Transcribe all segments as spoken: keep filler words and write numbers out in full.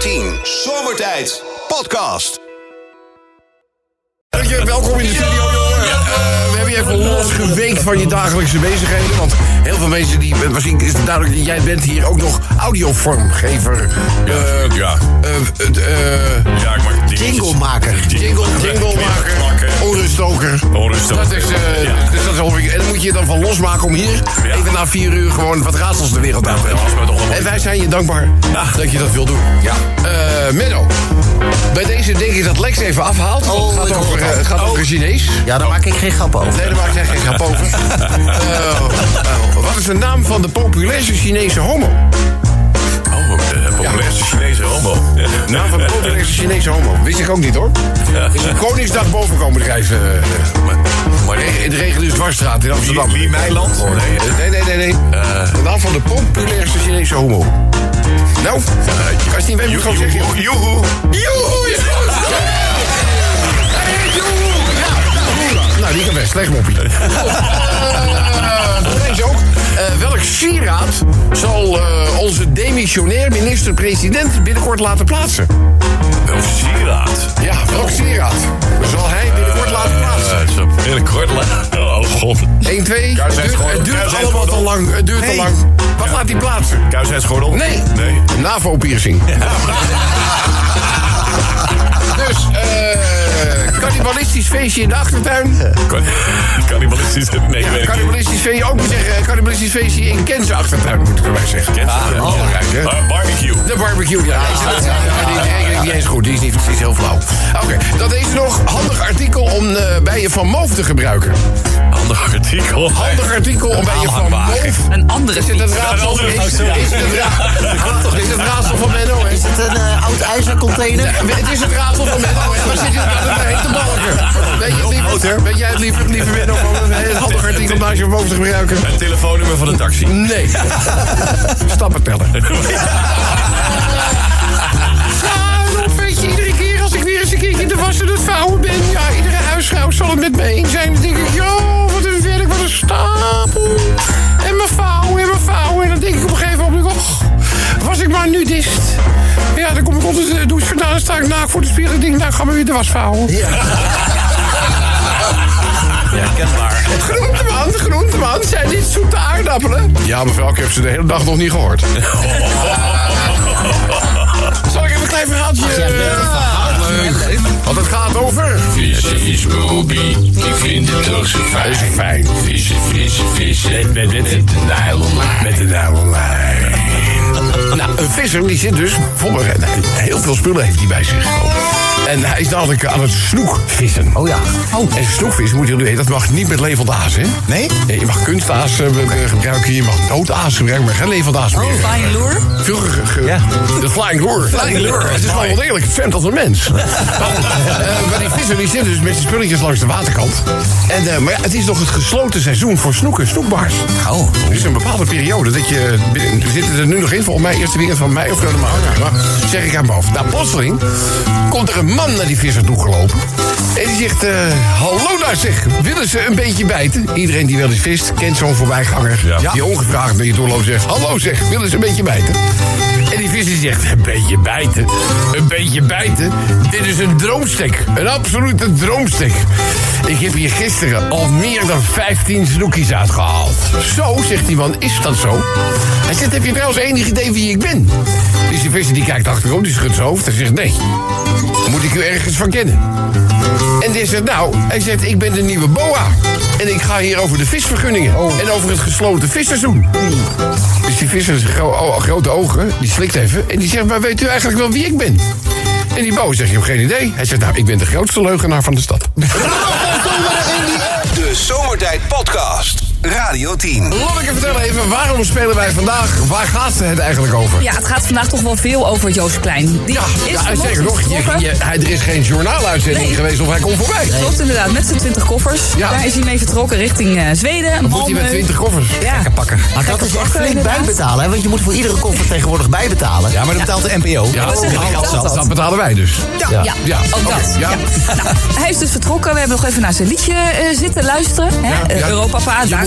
tien Zomertijd Podcast. Welkom in de studio, jongen. Uh, we hebben je even losgeweekt van je dagelijkse bezigheden. Want heel veel mensen die... Misschien is het duidelijk dat jij bent hier ook nog audiovormgever. Ja, uh, ja. Uh, uh, ja, ik maak dingetjes. Jinglemaker. Jingle, jinglemaker. Onruststoker. Onruststoker. Dat is, uh, ja. dus dat is ongeveer, en dan moet je je dan van losmaken om hier ja. even na vier uur gewoon wat raadsels de wereld uit te brengen. En wij zijn je dankbaar ja. dat je dat wil doen. Ja. Uh, Menno, bij deze denk ik dat Lex even afhaalt. Oh, het gaat over, uh, het gaat oh. over Chinees. Ja, daar maak ik geen grap over. Nee, daar maak jij geen grap over. uh, uh, wat is de naam van de populairste Chinese homo? Oh, de populairste ja. Chinese homo. De naam van de populairste Chinese homo. Wist ik ook niet, hoor. Ja. Is een Koningsdag boven komen drijven. Uh, maar, maar in de reguliere dwarsstraat in Amsterdam. Lee Meiland? Oh, nee, nee, nee, nee. nee. Uh, de naam van de populairste Chinese homo. Nou, uh, als je het niet weet, moet ik gewoon zeggen. Joehoe. Joehoe, is goed. Nou, die kan best. Slecht moppie. Uh, Deze ook. Uh, welk sieraad zal uh, onze demissionair minister-president binnenkort laten plaatsen? Welk sieraad? Ja, welk sieraad zal hij binnenkort laten plaatsen? Uh, zo binnenkort laten. Oh, god. één, twee. Het duurt, het duurt allemaal te lang. Het duurt hey. te lang. Wat ja. laat hij plaatsen? Kuisheidsgordel? Nee. nee. Een NAVO-piercing. Ja. Dus, eh... cannibalistisch feestje in de achtertuin. Cannibalistisch, nee, ja, cannibalistisch feestje, ook moet zeggen, cannibalistisch feestje in Kense achtertuin, moet ik erbij zeggen. Kense, ah, ja. Oh, ja. uh, barbecue. De barbecue, ja. Ah, deze, ja, ja, die reken ik niet eens goed, die is, niet, die is heel flauw. Oké, okay, dat is nog handig artikel om uh, bij je Van Moof te gebruiken. Handig artikel? Handig artikel om bij je Van Moof... Een andere Is het het raadsel, is, is, is, is het, het raadsel van Menno? Is het een uh, oud ijzercontainer? Nee, het is het raadsel van Menno. Waar zit je daar heen te balken? Weet je het liever? Weet jij het liever, liever Menno, van een heel handig artikel om bij je Van Moof te gebruiken? Het telefoonnummer van een taxi? Nee. Stappen tellen. Weet je, iedere keer als ik weer eens een keertje in de wassen het vouwen ben, ja, iedere huisvrouw zal het met me eens zijn. Dan denk ik, joh, wat een werk, wat een stapel. En mijn vouwen, en mijn vouwen. En dan denk ik op een gegeven moment, oh, was ik maar nudist. Ja, dan kom ik onder de douche vandaan, dan sta ik naakt voor de spiegel en denk, nou, ga maar weer de was vouwen. Ja. Ja, kenbaar. Groenteman, groenteman, zijn dit zoete aardappelen? Ja, mevrouw, ik heb ze de hele dag nog niet gehoord. Zal ik even een klein verhaaltje... Ja, leuk. Want het gaat over... Vissen is mijn hobby, ik vind het toch zo fijn. Dat is fijn. Vissen, vissen, vissen, met, met, met de nylonlijn. Met de nylonlijn. Nou, een visser die zit dus... Volgens, heel veel spullen heeft hij bij zich. En hij is dadelijk aan het snoekvissen. Oh ja. Oh. En snoekvissen, moet je weten, dat mag niet met levend aas, hè? Nee? Nee, je mag kunstaas uh, gebruiken, je mag doodaas gebruiken, maar geen levend aas meer. Oh, flying lure? Vroeger, ge, ge, ja. De flying lure. Flying lure. Het is wel wel degelijk, het zwemt als een mens. uh, maar die visser die zit dus met zijn spulletjes langs de waterkant. En, uh, maar ja, het is nog het gesloten seizoen voor snoeken, snoekbaars. Oh. Er is een bepaalde periode dat je... We zitten er nu nog in, volgens mij eerste weekend van mei of zo. Maar zeg ik aan boven. Nou, plotseling komt er een man naar die visser toegelopen. En die zegt, uh, hallo daar zeg, willen ze een beetje bijten? Iedereen die wel eens vist, kent zo'n voorbijganger. Ja. Die ongevraagd met je doorloopt zegt, hallo zeg, willen ze een beetje bijten? En die visser zegt, een beetje bijten? Een beetje bijten? Dit is een droomstek. Een absolute droomstek. Ik heb hier gisteren al meer dan vijftien snoekies uitgehaald. Zo, zegt die man, is dat zo? Hij zegt, heb je trouwens enig idee wie ik ben? Dus die visser die kijkt achterom, die schudt zijn hoofd en zegt, nee. Moet ik u ergens van kennen? En die zegt, nou, hij zegt, ik ben de nieuwe boa. En ik ga hier over de visvergunningen. Oh. En over het gesloten visseizoen. Mm. Dus die visser, gro- oh, grote ogen, die slikt even. En die zegt, maar weet u eigenlijk wel wie ik ben? En die boa zegt, je hebt geen idee. Hij zegt, nou, ik ben de grootste leugenaar van de stad. De Zomertijd Podcast. Radio tien. Lonneke, vertel even, waarom spelen wij vandaag? Waar gaat het eigenlijk over? Ja, het gaat vandaag toch wel veel over Joost Klein. Die ja, is ja zeker nog. Je, je, hij, er is geen journaaluitzending nee. geweest of hij komt voorbij. Nee. Klopt inderdaad, met zijn twintig koffers. Ja. Daar is hij mee vertrokken richting uh, Zweden. Wat moet hij met twintig koffers? Ja. Gekke pakken. Maar dat is echt flink bijbetalen, hè? Want je moet voor iedere koffer tegenwoordig bijbetalen. Ja, maar dat betaalt de N P O. Ja, dat, oh, dat, dat, dat, dat betalen wij dus. Ja, ja. ja. ja. ook okay. dat. Ja. Ja. Nou, hij is dus vertrokken. We hebben nog even naar zijn liedje uh, zitten luisteren. Hè? Ja, ja. Europapa, daar gaat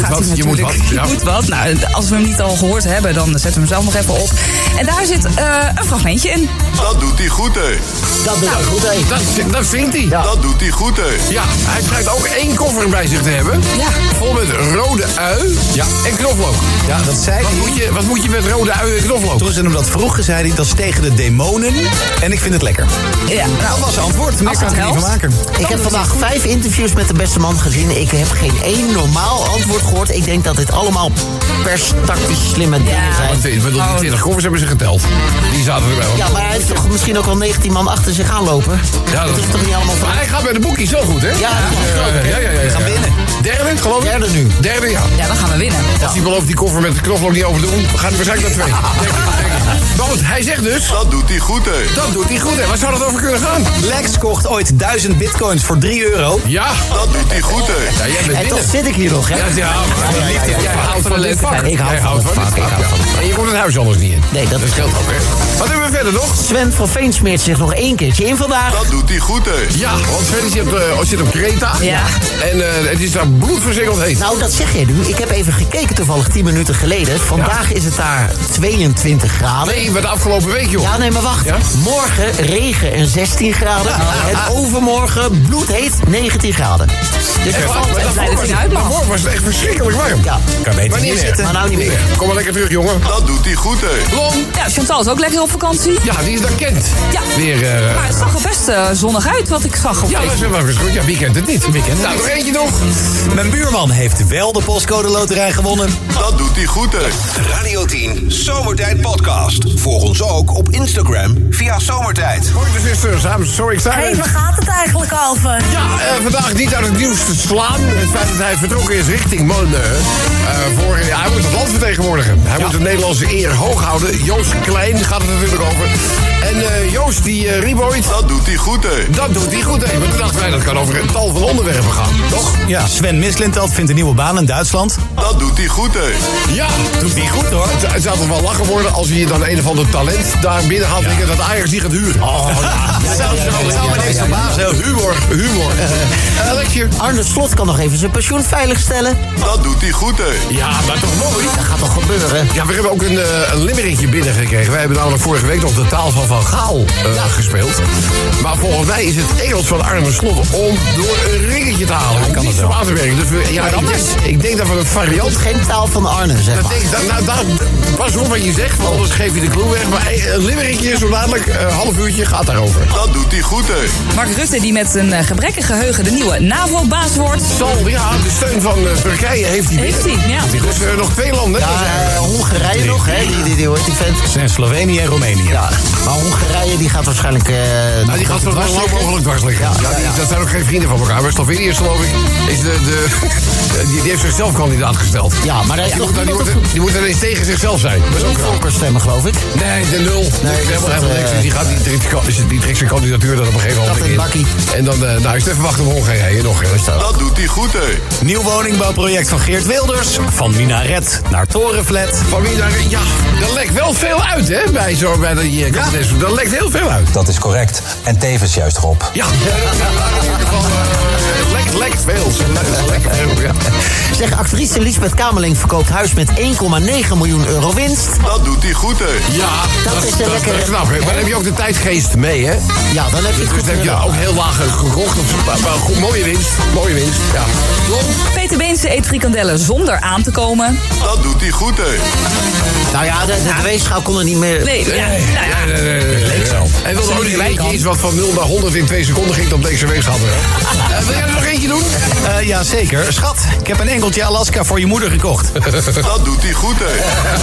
gaat wat, hij je moet natuurlijk. wat, ja. Je moet wat. Nou, als we hem niet al gehoord hebben, dan zetten we hem zelf nog even op. En daar zit uh, een fragmentje in. Dat doet hij goed, hè. Dat doet hij goed, hè. Dat, dat vindt hij. Ja. Dat doet hij goed, hè. Ja, hij schijnt ook één koffer bij zich te hebben. Ja. Vol met rode ui Ja. en knoflook. Ja, dat zei Wat hij. moet, je, wat moet je met rode ui en knoflook? Toen ze hem dat vroegen, zei hij, dat is tegen de demonen en ik vind het lekker. Ja. Dat was zijn antwoord. Meer Als kan het ik er niet van helpt. maken. Ik heb vandaag vijf interviews met de beste man gezien. Ik heb geen één normaal antwoord gehoord. Ik denk dat dit allemaal perstactisch slimme dingen Ja. zijn. Want, ik bedoel, die twintig koffers hebben ze geteld. Die zaten erbij. Ja, maar hij heeft toch misschien ook wel negentien man achter zich aanlopen? Ja, dat dat- is toch niet allemaal van... Maar hij gaat bij de boekies zo goed, hè? Ja, Dus, geloof ik, eh, hè? ja, ja, ja, ja. Gaan winnen. Derde, geloof ik? Derde nu. Derde, ja. Ja, dan gaan we winnen. Als hij belooft die koffer met de knoflook niet over te doen, gaat hij waarschijnlijk naar twee. Denk ik, denk ik. Maar goed, hij zegt dus, Dat doet hij goed, hè. dat doet hij goed, hè. Waar zou dat over kunnen gaan? Lex kocht ooit duizend bitcoins voor drie euro. Ja. Dat doet hij goed, hè. Ja, jij bent En toch binnen. zit ik hier nog, hè? Ja, ja, maar ja, ja, jij houdt van dit vak. Ik hou Jij van houdt het dit vak, ik hou ja. van het vak. En je komt het huis anders niet in. Nee, dat Dat is scheelt ook, hè. Wat hebben we verder nog? Sven van Veen smeert zich nog één keertje in vandaag. Dat doet hij goed, hè. Ja, want Sven zit, uh, zit op Kreta. Ja. En uh, het is daar bloedverzengeld heet. Nou, dat zeg jij nu. Ik heb even gekeken toevallig tien minuten geleden. Vandaag is het daar tweeëntwintig graden. Nee, maar de afgelopen week, joh. Ja, nee, maar wacht. Ja? Morgen regen en zestien graden. En overmorgen bloedheet negentien graden. Dus Echt er waar? valt- Maar blij dat daarvoor hij was- eruit mag. daarvoor was het echt verschrikkelijk warm. Ja, Kan beter Maar niet niet meer. zitten. maar nou niet meer. Kom maar lekker terug, jongen. Dat doet hij goed, hè. Blom. Ja, Chantal is ook lekker op vakantie. Ja, die is daar Kent. Ja. Weer, uh, Maar het zag er best uh, zonnig uit, wat ik zag op ja, dat Facebook. is wel eens goed. Ja, wie kent het niet? Wie kent het? Nou, nog eentje nog. Mijn buurman heeft wel de postcode loterij gewonnen. Dat doet hij goed, hè. Radio tien Zomertijd Podcast. Volg ons ook op Instagram via Zomertijd. Hoi, de sisters. I'm so excited. Hé, waar gaat het eigenlijk over? Ja, uh, vandaag niet uit het nieuws te slaan. Het feit dat hij vertrokken is richting Malmö. Uh, voor, ja, hij moet het land vertegenwoordigen. Hij moet de Nederlandse eer hoog houden. Joost Klein gaat het natuurlijk over. En uh, Joost, die uh, Rieboit, Dat doet hij goed, hè. dat doet hij goed. Hè? Want toen dachten wij, dat kan over een tal van onderwerpen gaan. Toch? Ja, Sven Mislintat vindt een nieuwe baan in Duitsland. Dat doet hij goed, hè. Ja, Doet hij goed hoor. Het, het zou toch wel lachen worden als hij dan een of ander talent daar binnen haalt. Denken dat Ajax die gaat huren. Oh, ja. Dat zou Dat zou me niks verbazen. Humor, humor. Uh, Alexje. Arne Slot kan nog even zijn pensioen veiligstellen. Dat doet hij goed, hè. Ja, maar toch mooi. Dat gaat toch gebeuren? Ja, we hebben ook een, uh, een limmerikje binnengekregen. Wij hebben namelijk vorige week nog de taal van Van Gaal uh, gespeeld. Maar volgens mij is het Engels van Arne Slot om door een ringetje te halen. Hij kan het zo wel. aan te werken. Dus we, ja, ik, denk, ik denk dat we een variant... Geen taal van Arne, zeg Dat maar. denk, dat, nou, daar, pas op wat je zegt, want anders geef je de clue weg. Maar een limmerikje, zo dadelijk, een half uurtje, gaat daarover. Dat doet hij goed, hè. Mark Rutte, die met een uh, gebrekkig geheugen de nieuwe NAVO-baas wordt. Zal, ja, de steun van uh, Turkije heeft hij Heeft binnen. hij, ja. Dus uh, nog twee landen. Ja, uh, Hongarije nog, hè? Die, die, die, hoe heet die vent? En Slovenië en Roemenië. Ja, maar Hongarije die gaat waarschijnlijk... Uh, Nou, die gaat zo dwars lang liggen. mogelijk dwars liggen. Ja, Ja, die- ja. Dat zijn ook geen vrienden van elkaar. Maar Slovenië is, geloof ik, is de, de, die, die heeft zichzelf kandidaat gesteld. Ja, maar hij is Die nog moet, die, niemand moet, die moet ineens tegen zichzelf zijn. Dat is ook raar. volkerstemmen, geloof ik. Nee, de nul. Nee, Nee, helemaal, is dat, helemaal niks. eh, Die, gaat, die, trekt, die trekt zijn kandidatuur dan op een gegeven moment Dat in. een bakkie. En dan, uh, nou, is het even wachten op Hongarije nog. Hè. Dat doet hij goed, hè. Nieuw woningbouwproject van Geert Wilders. Van minaret naar torenflat. Van wie daar, ja, er lekt wel veel uit, hè, bij, zo, bij die uh, kandidaat. Er lekt heel veel uit. Dat is correct. En tevens juist erop. Ja, in ieder geval, uh, lekt, lekt veel. Lekt veel, ja. Zeg, actrice Lisbeth Kamerling verkoopt huis met één komma negen miljoen euro winst. Dat doet hij goed, hè. Ja, Dat dat, is is een dat, lekkere- dat is knap, hè. Maar dan heb je ook de tijdgeest mee, hè. Ja, dan heb je het Dus goed dan heb je gedaan. ook heel laag gekocht. Of, maar, maar goed, mooie winst. Mooie winst, ja. Peter Beense eet frikandellen zonder aan te komen. Dat doet hij goed, hè. Nou ja, de, de, de weegschaal kon er niet meer... Nee, ja, nou ja. Nee, nee, nee, nee, nee. Hij wilde ook een eentje iets wat van nul naar honderd in twee seconden ging op deze weegschaal. Uh, wil jij er nog eentje doen? Uh, ja, zeker. Schat, ik heb een enkeltje Alaska voor je moeder gekocht. Dat doet hij goed, hè.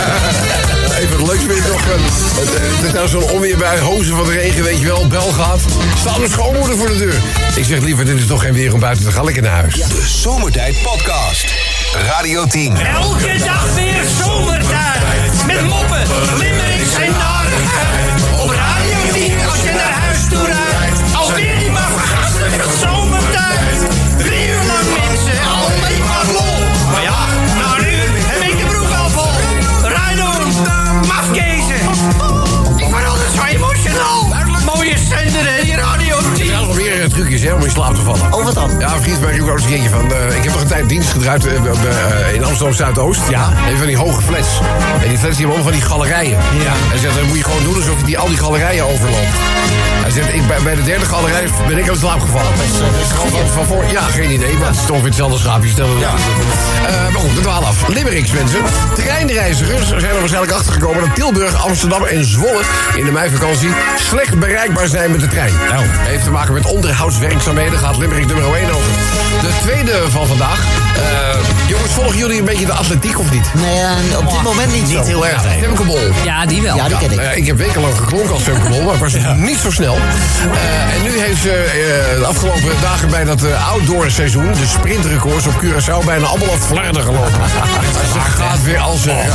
Even het leukste weer nog. uh, Het het is nou zo'n onweer bij hozen van de regen, weet je wel. Bel gaat. Staat mijn schoonmoeder voor de deur. Ik zeg liever, dit is toch geen weer om buiten te gaan. Lekker naar huis. De Zomertijd Podcast. Radio tien. Elke dag weer zomertijd. Met moppen, limmerings en narigheid. Op Radio tien als je naar huis toe rijdt. Alweer die maar vergastige zomertijd. Drie uur lang mensen, alleen maar lol. Maar ja, na een uur heb ik de broek al vol. Rijdoen, mafkezen. Ik word altijd zo emotional. Mooie zender, hè, die Radio tien. Ja, nog weer trucjes. hè, om in slaap te vallen. Oh, wat dan? Ja, een vriend van mij riep ook eens een keertje van... Uh, ik heb nog een tijd dienst gedraaid uh, uh, in Amsterdam Zuidoost. Ja. Even van die hoge flats. En die flats die hebben allemaal van die galerijen. Ja. Hij zegt, dan moet je gewoon doen alsof je die, al die galerijen overloopt. Hij zegt, ik, bij, bij de derde galerij ben ik aan slaap gevallen. Van, van voor, ja, geen idee, maar het is toch weer hetzelfde schaapje. Stel ja. uh, maar goed, we dwalen af. Limericks, mensen. Treinreizigers zijn er waarschijnlijk achtergekomen dat Tilburg, Amsterdam en Zwolle in de meivakantie slecht bereikbaar zijn met de trein. Nou, heeft te maken met onderhoudswerkzaamheden. Gaat Limerick nummer één over. De tweede van vandaag. Uh, jongens, volgen jullie een beetje de atletiek of niet? Nee, uh, op dit moment niet zo. Niet heel erg. Nee. Femke Bol. Ja, die wel. Ja, die ken ik. Ja, uh, ik heb wekenlang geklonken als Femke Bol, maar ik was ja. niet zo snel. Uh, en nu heeft ze uh, de afgelopen dagen bij dat uh, outdoor seizoen, de sprintrecords op Curaçao, bijna allemaal op flarden gelopen. Ze gaat weer als... Uh, oh,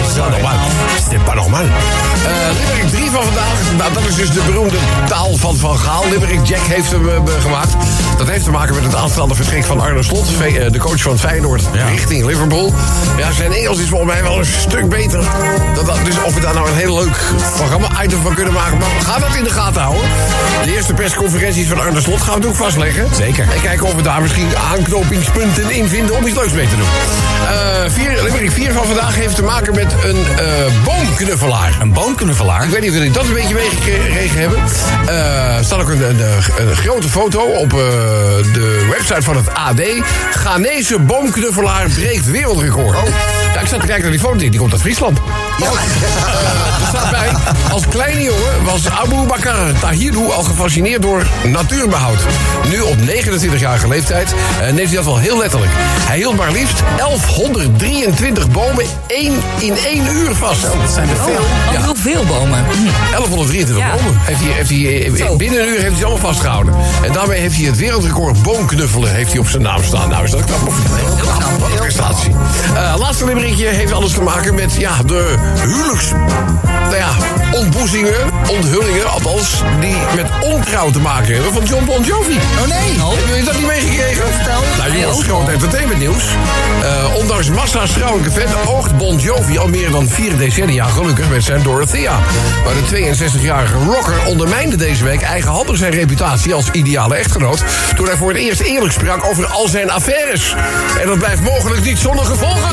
c'est pas normal. Uh, Limerick drie van vandaag, nou, dat is dus de beroemde taal van Van Gaal. Limerick Jack heeft hem uh, gemaakt. Dat heeft te maken met het aanstaande vertrek van Arne Slot, de coach van Feyenoord, ja. richting Liverpool. Ja, zijn Engels is volgens mij wel een stuk beter. Dat, dat, dus of we daar nou een heel leuk programma-item van kunnen maken, maar we gaan dat in de gaten houden. De eerste persconferenties van Arne Slot gaan we natuurlijk vastleggen. Zeker. En kijken of we daar misschien aanknopingspunten in vinden om iets leuks mee te doen. Uh, vier, Limerick vier van vandaag heeft te maken met een uh, boomknuffelaar. Een boomknuffelaar? Ik weet niet of jullie dat een beetje meegekregen hebben. Er uh, staat ook een, een, een grote foto op uh, de website van het A D. Ghanese boomknuffelaar breekt wereldrecord. Oh. Ja, ik zat te kijken naar die foto, die komt uit Friesland. Ja. Uh, er staat bij, als kleine jongen was Abu Bakar Tahirou al gefascineerd door natuurbehoud. Nu op negenentwintigjarige leeftijd uh, neemt hij dat wel heel letterlijk. Hij hield maar liefst elfhonderddrieëntwintig bomen één, in één uur vast. Oh, dat zijn er veel. Oh, ja. Heel veel bomen. Hm. elfhonderddrieëntwintig ja. bomen. Heeft hij, heeft hij, binnen een uur heeft hij ze allemaal vastgehouden. En daarmee heeft hij het wereldrecord boomknuffelen heeft hij op zijn naam staan. Nou, is dat knap of niet? Heel knap. Wat een prestatie. Uh, laatste limerickje heeft alles te maken met ja, de huwelijks... Nou ja, ontboezingen, onthullingen, althans, die met ontrouw te maken hebben van John Bon Jovi. Oh nee. Oh. Hebben jullie dat niet meegekregen? Vertel. Nou jongens, groot entertainment nieuws. Uh, ondanks massa's vrouwelijke fan oogt Bon Jovi al meer dan vier decennia gelukkig met zijn Dorothea. Maar de tweeënzestigjarige rocker ondermijnde deze week eigenhandig zijn reputatie als ideale echtgenoot toen hij voor het eerst eerlijk sprak over al zijn affaires. En dat blijft mogelijk niet zonder gevolgen.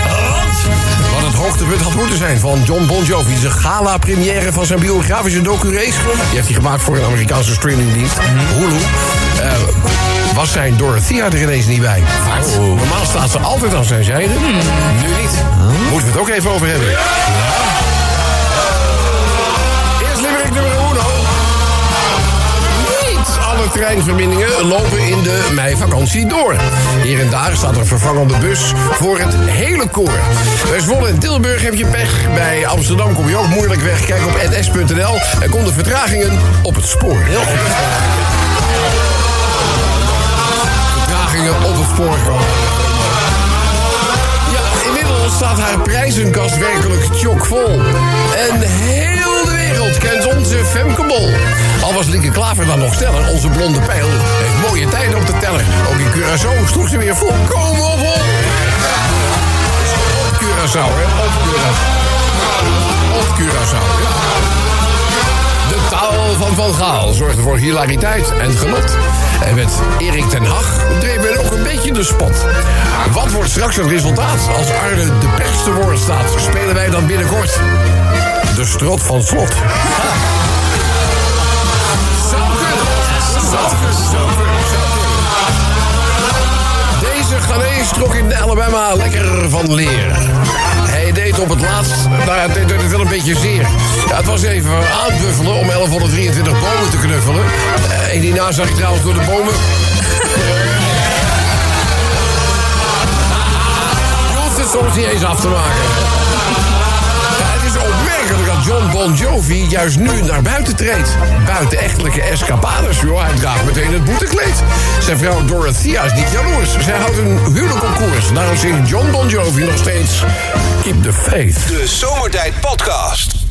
Wat het hoogtepunt had moeten zijn van John Bon Jovi. De gala-première van zijn biografische docu-race. Die heeft hij gemaakt voor een Amerikaanse streamingdienst. Hulu. Uh, was zijn Dorothea er ineens niet bij. Oh. Normaal staat ze altijd aan zijn zijde. Hmm. Nu niet. Oh. Moeten we het ook even over hebben. Ja. Eerst Limerick nummer uno. Alle treinverbindingen lopen in de meivakantie door. Hier en daar staat er een vervangende bus voor het hele koor. Bij Zwolle en Tilburg heb je pech. Bij Amsterdam kom je ook moeilijk weg. Kijk op n s punt n l en kom de vertragingen op het spoor. Vertragingen op het spoor komen. Ja, inmiddels staat haar prijzenkast werkelijk chockvol. En heel de wereld kent onze Femke Bol. Al was Lieke Klaver dan nog sneller, onze blonde pijl heeft mooie tijden op de teller. Ook in Curaçao sloeg ze weer volkomen op vol. Op Curaçao, hè? Op Curaçao. Op Curaçao, ja. De taal van Van Gaal zorgde voor hilariteit en genot. En met Erik ten Hag dreef men ook een beetje de spot. Wat wordt straks het resultaat? Als Arne de pers te woord staat, spelen wij dan binnenkort de strot van Slot. Deze Ghanese trok in Alabama lekker van leer. Hij deed op het laatst, nou ja, het deed het wel een beetje zeer. Ja, het was even aanbuffelen om elfhonderddrieëntwintig bomen te knuffelen. Uh, en hierna zag ik trouwens door de bomen... Je hoeft het soms niet eens af te maken. Het is opmerkelijk dat John Bon Jovi juist nu naar buiten treedt. Buiten echtelijke escapades, joh. Hij draagt meteen het boetekleed. Zijn vrouw Dorothea is niet jaloers. Zij houdt een huwelijk op koers. Daarom zingt John Bon Jovi nog steeds Keep the Faith. De Zomertijd Podcast.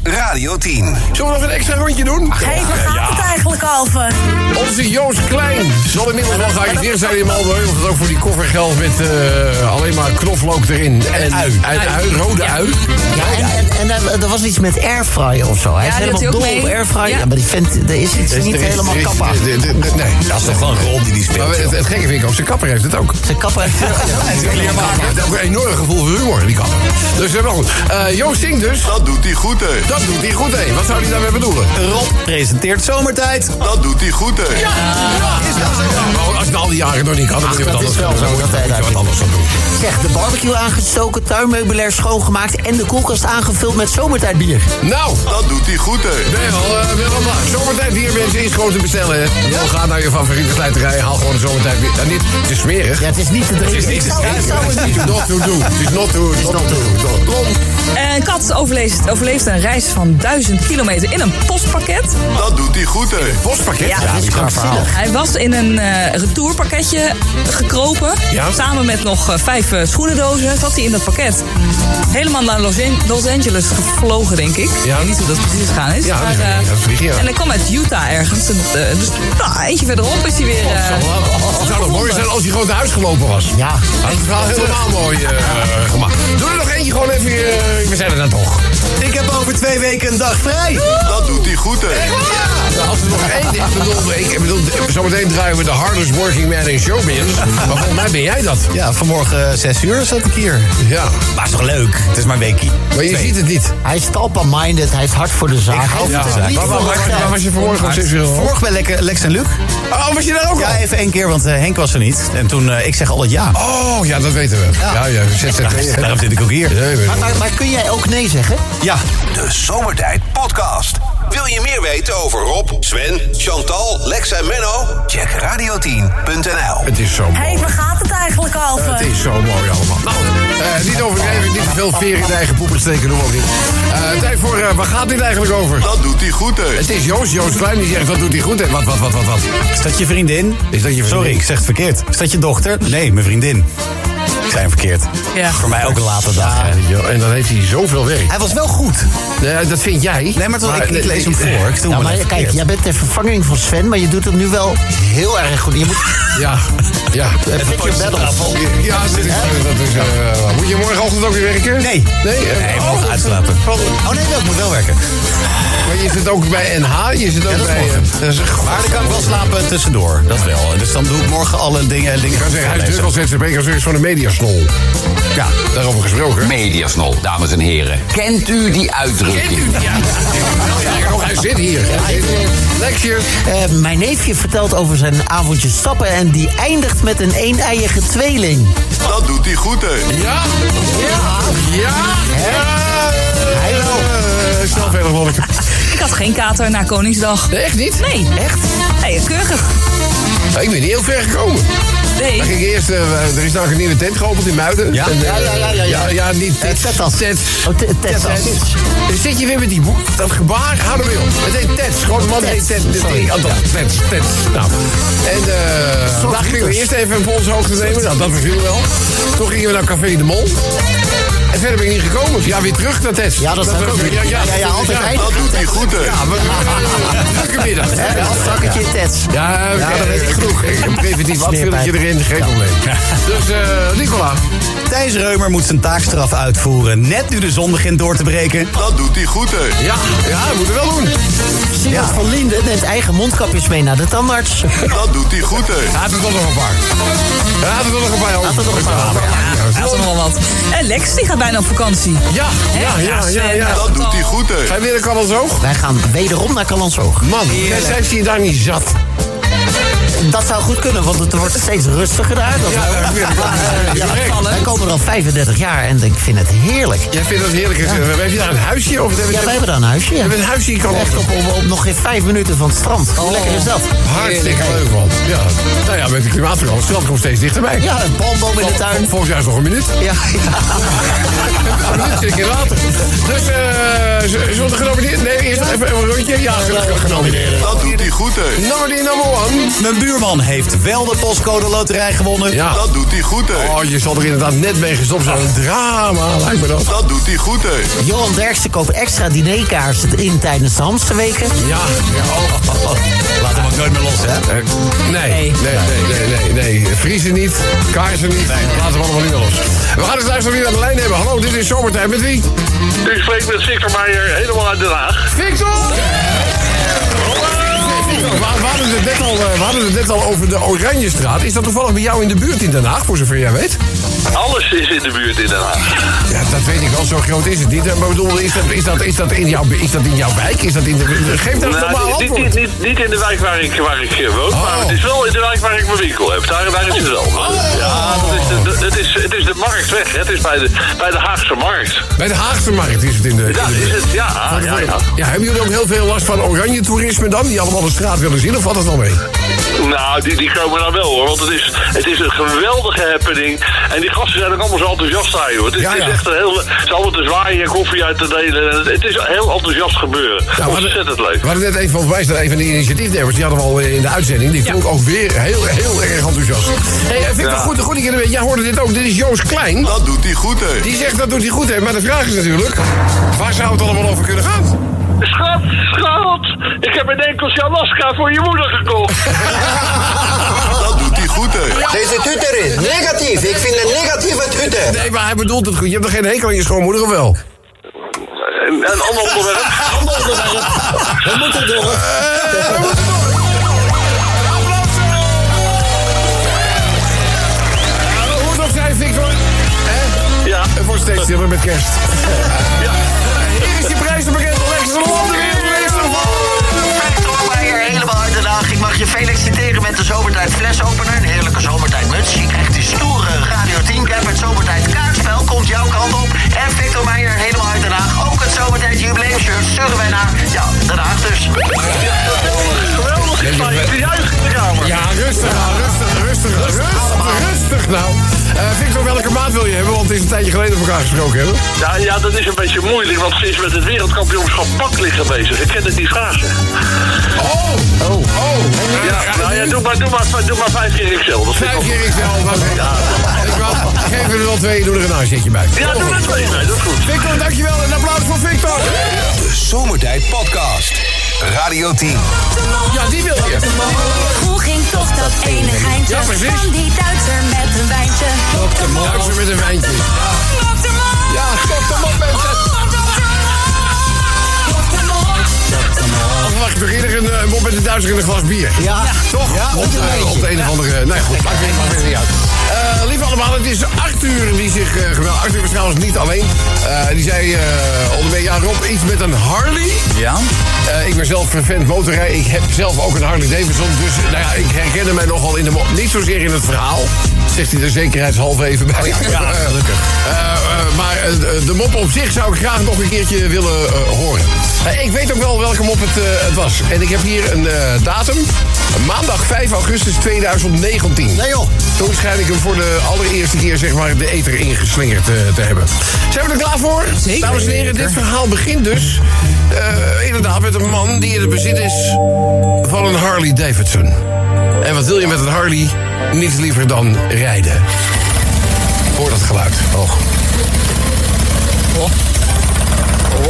Radio tien. Zullen we nog een extra rondje doen? Hé, hey, waar gaat het eigenlijk over? Onze Joost Klein zal inmiddels wel geïnteresseerd zijn in Malmö. Want het ook voor die koffer geldt met uh, alleen maar knoflook erin. En, en ui. ui, ui rode ja. ui. Ja, en, en, en er, er was iets met airfryer of zo. Hij ja, is helemaal dol op airfryer. Ja. ja, maar die vent, er is iets er is, niet er is, helemaal kappa. Nee, dat is toch wel een rol die die speelt. Maar het, het gekke vind ik ook, zijn kapper heeft het ook. Zijn kapper heeft het ook. Hij heeft ook een enorm gevoel voor humor, die kapper. Dus wel goed. Uh, Joost zingt dus. Dat doet hij goed, hè. Dat doet hij goed, hè. Wat zou hij daarmee bedoelen? Rob presenteert Zomertijd. Dat doet hij goed, hè. Ja, ja, is dat zo? Ja, als het al die jaren nog niet kan, dan moet je wat anders doen. Dat hij daar wat anders aan doen. Zeg, de barbecue aangestoken, tuinmeubilair schoongemaakt en de koelkast aangevuld met zomertijdbier. Nou, dat doet hij goed, hè. Ben je wel, uh, ben je wel klaar. Zomertijdbier, mensen, is gewoon te bestellen, hè. Ja. Ga naar je favoriete slijterij, haal gewoon de zomertijdbier. Ja, niet, het is smerig. Ja, het is niet te drinken. Het is niet te drinken. Het is not to do. Het is not to do. Not to do. Een kat overleeft, overleeft een reis van duizend kilometer in een postpakket. Dat doet hij goed, hè. Postpakket? Ja, ja dat is krankzinnig. Hij was in een uh, retourpakketje gekropen. Ja? Samen met nog uh, vijf uh, schoenendozen zat hij in dat pakket. Helemaal naar Los, An- Los Angeles gevlogen, denk ik. Ja. Ik weet niet hoe dat precies gegaan is. Ja, maar, uh, dat is vliegen, ja. En hij kwam uit Utah ergens. En, uh, dus nou, eentje verderop is hij weer... Uh, Het zou nog mooi zijn als hij gewoon naar huis gelopen was. Ja. Dat is wel helemaal mooi uh, gemaakt. Doe er nog eentje gewoon even... Uh, we zijn er dan toch. Ik heb over twee weken een dag vrij. Dat doet hij goed, hè. Ja, als er nog één is, bedoel, ik bedoel, zometeen draaien we de hardest working man in showbiz. Maar volgens mij ben jij dat. Ja, vanmorgen zes uur zat ik hier. Ja. Maar is toch leuk? Het is maar een weekie. Maar je Twee. ziet het niet. Hij is talpa-minded, hij heeft hart voor de zaak. Ik hou Ja. van de zaak. Niet Waar, waar, voor waar, de waar was je vanmorgen om zes uur? Vanmorgen bij Lex, Lex en Luc. Oh, was je daar ook al? Ja, even één keer, want uh, Henk was er niet. En toen, uh, ik zeg altijd ja. Oh, ja, dat weten we. Ja, ja, Z Z P. Daarom zit ik ook hier. Maar, maar, maar kun jij ook nee zeggen? Ja. De Zomertijd Podcast. Wil je meer weten over Rob, Sven, Chantal, Lex en Menno? Check radio tien punt n l. Het is zo mooi. Hé, hey, waar gaat het eigenlijk over? Het is zo mooi allemaal. Nou, uh, niet overdreven, niet te veel veer in de eigen poepen steken, doen we ook niet. Uh, tijd voor, uh, waar gaat dit eigenlijk over? Dat doet hij goed, hè. Het is Joost, Joost Klein, die zegt, wat doet hij goed? En wat, wat, wat, wat, wat? Is dat je vriendin? Is dat je vriendin? Sorry, ik zeg het verkeerd. Is dat je dochter? Nee, mijn vriendin. Ik zei hem verkeerd. Ja. Voor mij ook een late dag. Ja, en dan heeft hij zoveel werk. Hij was wel goed. Nee, dat vind jij. Nee, maar, maar ik, ik lees hem voor. Ik doe Ja, hem maar even kijk, verkeerd. jij bent de vervanging van Sven, maar je doet hem nu wel heel erg goed. Je moet... Ja, ja. Pick your battles. Ja, dat is... Dat is uh, moet je morgenochtend ook weer werken? Nee. Nee? Uh, Nee, morgen uitslapen. Oh nee, dat moet wel werken. Maar je zit ook bij N H, je zit ook Ja, dat is bij... morgen. Uh, dat is, Maar dan kan ik wel slapen tussendoor. Dat wel. Dus dan doe ik morgen alle dingen. dingen ik kan zeggen, hij is druk als Z Z P, als van de mediasnol. Ja. Daarover gesproken. Mediasnol, dames en heren. Kent u die uitdrukking? Ja, ja, hij zit hier. Lexje. Uh, mijn neefje vertelt over zijn avondje stappen en die eindigt met een een-eiige tweeling. Dat doet hij goed, hè. Ja? Ja? Ja? Hij wel. Uh, snel verder, Molleke. ik had geen kater na Koningsdag. Nee, echt niet? Nee. Echt? Nee, keurig. Ik ben niet heel ver gekomen. Nee. Dan ging ik eerst, uh, er is nou een nieuwe tent geopend in Muiden. Ja? En, uh, Ja, ja, ja, ja, ja. Ja, ja niet Eh, Tets. Tetas. Tets. Oh, te- Tetas. Tets. Dan zit je weer met die boek, dat gebaar, hou er weer op. Het heet Tets, gewoon de man heet Tets. Dit Sorry. ding, oh, dat, Tets, Tets. Nou, en uh, daar gingen we eerst even een polshoogte nemen, nou dat beviel wel. Toen gingen we naar Café de Mol. En verder ben ik niet gekomen. Ja, weer terug naar Tets. Ja, dat is ook. Ja, ja, Ja, ja, altijd ja, eindig. Dat doet hij goed, hè. Ja, we drukke middag. Hè, een afzakketje in Tets. Ja, Ja, dat weet ik genoeg. Een preventief afvulletje erin, geen probleem. Dus, uh, Nicola. Thijs Reumer moet zijn taakstraf uitvoeren. Net nu de zon begint door te breken. Dat doet hij goed, hè. Ja, ja, dat moeten we wel doen. Silas van Linden neemt eigen mondkapjes mee naar de tandarts. Dat doet hij goed, hè. Hij had er toch nog een paar. Hij had er toch nog een paar over. Had er nog een paar over. Ja, dat is nog wel wat. En Lex, die gaat bijna op vakantie. Ja, ja, ja, ja, ja. Dat doet hij goed, hè. Ga je weer een Callensoog? Wij gaan wederom naar Callensoog. Man, jij zijn je daar niet zat. Dat zou goed kunnen, want het wordt steeds rustiger daar. Dat Ja, nou- dat vind ik wel. Ja, Correct. wij komen er al vijfendertig jaar en ik vind het heerlijk. Jij vindt dat heerlijk. Ja. Heb je daar een huisje? Of Ja, wij hebben daar een huisje. We Ja. hebben een huisje in Echt Callensoog. op, op, op nog geen vijf minuten van het strand. Hoe lekker is dat? Hartstikke leuk, man. Ja. Nou ja, met de klimaatverandering. Het strand komt steeds dichterbij. Ja, een palmboom in de tuin. Volgens jou is nog een minuut. Ja, ja. Een minuut zit ik in water. Dus, eh, z- zullen we genomineerd? Nee, eerst nog even een rondje. Ja, genomineerd. Dat doet hij goed, hè. Nummer die number one. Mijn buurman heeft wel de postcode loterij gewonnen. Ja. Dat doet hij goed, hè. Oh, je zal er inderdaad net mee gestopt zijn. Een drama, lijkt me dat. Dat doet hij goed, hè. Johan Derksen koopt extra dinerkaarsen in tijdens de Hamsterweken. Ja, ja. Oh, oh. Laat hem ook nooit meer los, hè? Uh, nee, nee, nee, nee, nee, nee. Vriezen niet, kaarsen niet. Nee, laten we allemaal niet meer los. We gaan eens luisteren wie we aan de lijn hebben. Hallo, dit is Zomertijd. Met wie? U spreekt met Victor Meijer, helemaal uit Den Haag. Victor! Victor, we, we, hadden het net al, we hadden het net al over de Oranjestraat. Is dat toevallig bij jou in de buurt in Den Haag, voor zover jij weet? Alles is in de buurt in Den Haag. Ja, dat weet ik wel. Zo groot is het niet. Maar bedoel, is dat, is dat, is dat, in, jouw, is dat in jouw wijk? Is dat in de, geef dat nou, normaal niet, antwoord. Niet, niet, niet in de wijk waar ik, waar ik woon, oh. maar het is wel in de wijk waar ik mijn winkel heb. Daar, daar is het wel. Oh. Ja, het is, de, het, is, het is de marktweg. Het is bij de, bij de Haagse markt. Bij de Haagse markt is het in de... Ja, in de is het. Ja, ja, ja. Ja, hebben jullie ook heel veel last van oranje toerisme dan? Die allemaal de straat willen zien, of valt het wel mee? Nou, die, die komen dan wel hoor. Want het is, het is een geweldige happening. En die gasten zijn ook allemaal zo enthousiast daar, joh. Het is, ja, ja. het is echt een heel... Ze zijn allemaal te zwaaien en koffie uit te delen. En het, het is een heel enthousiast gebeuren. Ja, ontzettend leuk. We hadden net even van wijs naar een van de initiatiefnemers. Die hadden we al in de uitzending. Die vond ik ook weer heel, heel erg enthousiast. Hé, hey, Victor, ja. goed, goed, goed, jij hoorde dit ook. Dit is Joost Klein. Dat doet hij goed, hè. Die zegt dat doet hij goed, hè. Maar de vraag is natuurlijk, waar zou het allemaal over kunnen gaan? Schat, schat, ik heb een enkeltje Alaska voor je moeder gekocht. Dat doet hij goed, hè. Ja. Deze tut erin. Negatief. Ik vind een negatieve tutte. Nee, maar hij bedoelt het goed. Je hebt toch geen hekel aan je schoonmoeder, of wel? Een, een ander onderwerp. Ander onderwerp. We moeten door. We moeten door. Hoe het ook zijn, Victor? Eh? Ja. Het wordt steeds stiller met kerst. Ja. Hier is die prijs te bekend. Alexander Victor Meijer, helemaal uit Den Haag. Ik mag je feliciteren met de Zomertijd flesopener. Een heerlijke Zomertijd muts. Je krijgt die stoere Radio tien cap. Het Zomertijd kaartspel komt jouw kant op. En Victor Meijer, helemaal uit Den Haag. Ook het Zomertijd jubileumshirt sturen wij naar, ja, Den Haag dus. Geweldig, ik sta hier te juichen in de kamer. Ja, rustig nou, rustig, rustig, rustig, rustig nou. Uh, Victor, welke maat wil je hebben? Want het is een tijdje geleden van elkaar gesproken hebben. Ja, ja, dat is een beetje moeilijk, want ze is met het wereldkampioenschap pakliggen bezig. Ik kan het niet vragen. Oh! Oh! Oh! Ja, nou ja, doe maar, doe maar, doe maar vijf keer X L. Dat vijf keer X L, wat ja. Geef er wel twee, doe er een aanzetje bij. Ja, doe er twee bij, dat is goed. Victor, dankjewel en een applaus voor Victor. De Zomertijd Podcast. Radio tien. Ja, die wil je. Hoe ging toch dat ene geintje ja, van die Duitser met een wijntje? Dokter Mol. Duitser met een wijntje. Dokter Mol. Ja, Dokter Mol, mensen. Of wacht, toch eerder een, een mop met een Duitser in een glas bier? Ja. Toch? Ja, op, uh, op de een of andere... Nee, goed, maakt het niet uit. Uh, lieve allemaal, het is Arthur die zich... Uh, geweld, Arthur was trouwens niet alleen. Uh, die zei uh, onder meer, ja Rob, iets met een Harley. Ja. Uh, ik ben zelf vervent motorrijden. Ik heb zelf ook een Harley Davidson. Dus nou ja, ik herkende mij nogal in de mop. Niet zozeer in het verhaal. Zegt hij er zekerheidshalve even bij. Ja, ja, gelukkig. Uh, uh, maar uh, de mop op zich zou ik graag nog een keertje willen uh, horen. Uh, ik weet ook wel welke mop het, uh, het was. En ik heb hier een uh, datum. Maandag vijf augustus tweeduizend negentien. Nee joh. Toen schijn ik hem voor de allereerste keer zeg maar de ether ingeslingerd uh, te hebben. Zijn we er klaar voor? Zeker. Dames en heren, dit verhaal begint dus... Uh, inderdaad met een man die in het bezit is van een Harley Davidson. En wat wil je met een Harley? Niets liever dan rijden. Hoor dat geluid. Oh. Oh. Oh.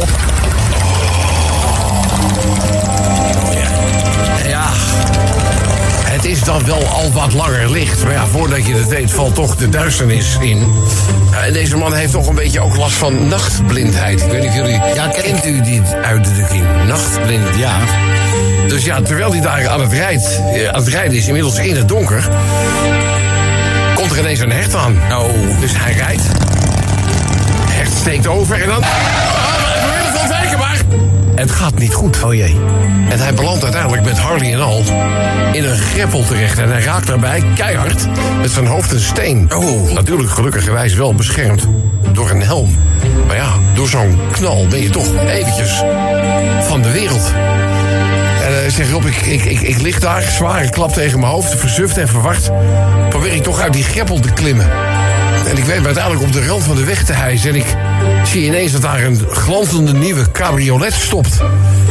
Oh ja. Ja. Het is dan wel al wat langer licht. Maar ja, voordat je het weet valt toch de duisternis in. Ja, en deze man heeft toch een beetje ook last van nachtblindheid. Ik weet niet of jullie... Ja, kent u die uitdrukking? Nachtblind, ja. Dus ja, terwijl hij daar aan het, rijd, aan het rijden is, inmiddels in het donker... komt er ineens een hert aan. Oh. Dus hij rijdt. Hert steekt over en dan... Oh, ontwijken maar! Het gaat niet goed. Oh jee. En hij belandt uiteindelijk met Harley en al in een greppel terecht. En hij raakt daarbij keihard met zijn hoofd een steen. Oh. Natuurlijk gelukkigerwijs wel beschermd door een helm. Maar ja, door zo'n knal ben je toch eventjes van de wereld. En uh, zeg Rob, ik, ik, ik, ik lig daar, zware klap tegen mijn hoofd, verzuft en verward. Probeer ik toch uit die greppel te klimmen. En ik weet me uiteindelijk op de rand van de weg te hijsen. En ik zie ineens dat daar een glanzende nieuwe cabriolet stopt.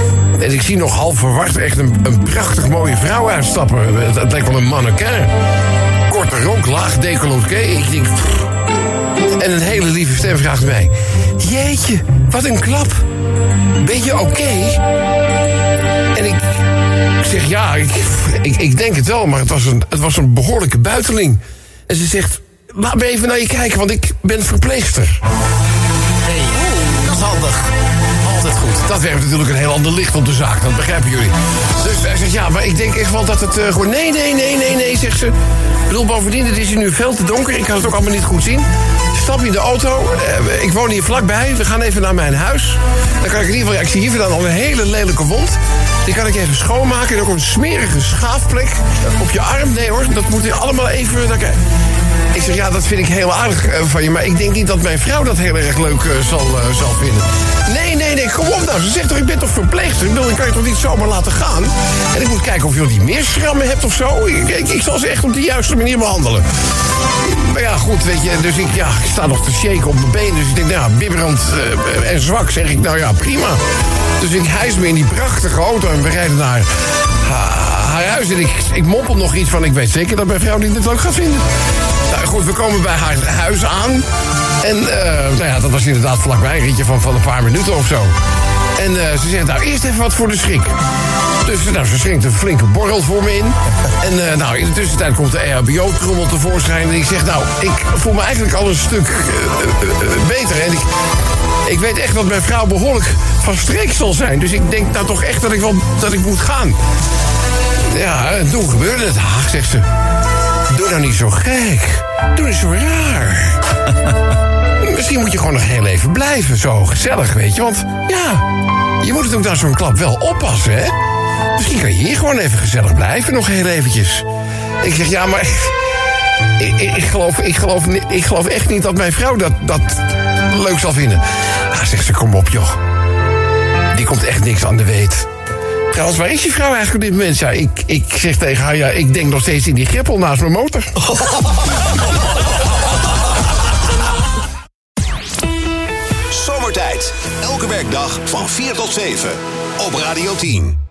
En ik zie nog half verward echt een, een prachtig mooie vrouw uitstappen. Het, het lijkt wel een mannequin. Korte rok, laag decolleté. Ik denk... Pff. En een hele lieve stem vraagt mij... Jeetje, wat een klap. Ben je oké? Okay? En ik, ik zeg ja, ik, ik, ik denk het wel, maar het was, een, het was een behoorlijke buiteling. En ze zegt, laat me even naar je kijken, want ik ben verpleegster. Hey, dat is handig. Altijd goed. Dat werpt natuurlijk een heel ander licht op de zaak, dat begrijpen jullie. Dus hij zegt, ja, maar ik denk echt wel dat het uh, gewoon... Nee, nee, nee, nee, nee, zegt ze. Ik bedoel, bovendien, het is hier nu veel te donker. Ik kan het ook allemaal niet goed zien. Stap in de auto. Uh, ik woon hier vlakbij. We gaan even naar mijn huis. Dan kan ik in ieder geval... Ja, ik zie hier dan al een hele lelijke wond. Die kan ik even schoonmaken. En ook een smerige schaafplek op je arm. Nee hoor, dat moet je allemaal even... Dan, ik zeg, ja, dat vind ik heel aardig uh, van je. Maar ik denk niet dat mijn vrouw dat heel erg leuk uh, zal, uh, zal vinden. Nee, nee, nee, kom op nou. Ze zegt toch, ik ben toch verpleegster? Ik bedoel, ik kan je toch niet zomaar laten gaan? En ik moet kijken of je die meer schrammen hebt of zo. Ik, ik, ik zal ze echt op de juiste manier behandelen. Maar ja, goed, weet je. Dus ik, ja, ik sta nog te shaken op mijn benen. Dus ik denk, nou ja, bibberend uh, en zwak. Zeg ik, nou ja, prima. Dus ik hijs me in die prachtige auto en we rijden naar ha, haar huis. En ik, ik mompel nog iets van, ik weet zeker dat mijn vrouw dit leuk gaat vinden. Nou goed, we komen bij haar huis aan. En uh, nou ja, dat was inderdaad vlakbij, een ritje van, van een paar minuten of zo. En uh, ze zegt, nou, eerst even wat voor de schrik. Dus nou, ze schenkt een flinke borrel voor me in. En uh, nou, in de tussentijd komt de E H B O-trommel tevoorschijn. En ik zeg, nou, ik voel me eigenlijk al een stuk uh, uh, uh, beter. En ik, ik weet echt dat mijn vrouw behoorlijk van streek zal zijn. Dus ik denk nou toch echt dat ik, wel, dat ik moet gaan. Ja, en toen gebeurde het. Ach, zegt ze. Doe nou niet zo gek. Doe niet zo raar. Misschien moet je gewoon nog heel even blijven. Zo gezellig, weet je. Want ja, je moet het ook na zo'n klap wel oppassen, hè. Misschien kan je hier gewoon even gezellig blijven. Nog heel eventjes. Ik zeg, ja, maar... Ik, ik, ik, geloof, ik, geloof, ik geloof echt niet dat mijn vrouw dat, dat leuk zal vinden. Ah, zegt ze, kom op, joh. Die komt echt niks aan de weet. Trouwens, waar is je vrouw eigenlijk op dit moment? Ja, ik, ik zeg tegen haar, ja, ik denk nog steeds in die greppel naast mijn motor. Zomertijd. Elke werkdag van vier tot zeven. Op Radio tien.